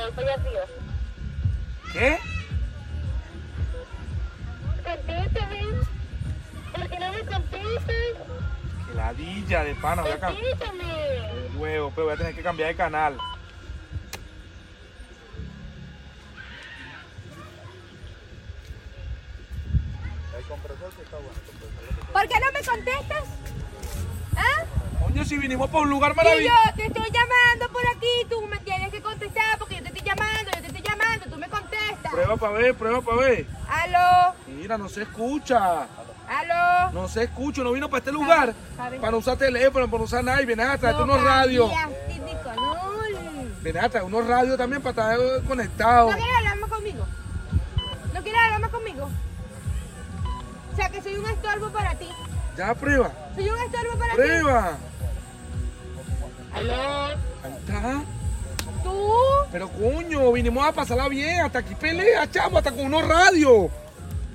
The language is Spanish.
para allá arriba. ¿Qué? Contéstame. ¿Por qué no me contestas? Que ladilla de pana, voy a cambiar. Contéstame. Huevo, pero voy a tener que cambiar de canal. ¿Por qué no me contestas? ¿Ah? Coño, si vinimos para un lugar Y maravilloso. yo te estoy llamando por aquí, tú me tienes que contestar porque yo te estoy llamando, tú me contestas. Prueba para ver, prueba para ver. Aló, Mira, no se escucha. aló. No se escucha, no vino para este lugar. ¿Sabe? Para no usar teléfono, para no usar nada. Y vienes a traerte No unos radios. cambiaste de color. Vienes a traer unos radios también para estar conectados. ¿No quieres hablar más conmigo? ¿No quieres hablar más conmigo? O sea que soy un estorbo para ti. Ya, prueba. Soy un estorbo para ti. Prueba. Aló. Ahí está. Tú. Pero coño, vinimos a pasarla bien. Hasta aquí pelea, chamo, hasta con unos radios.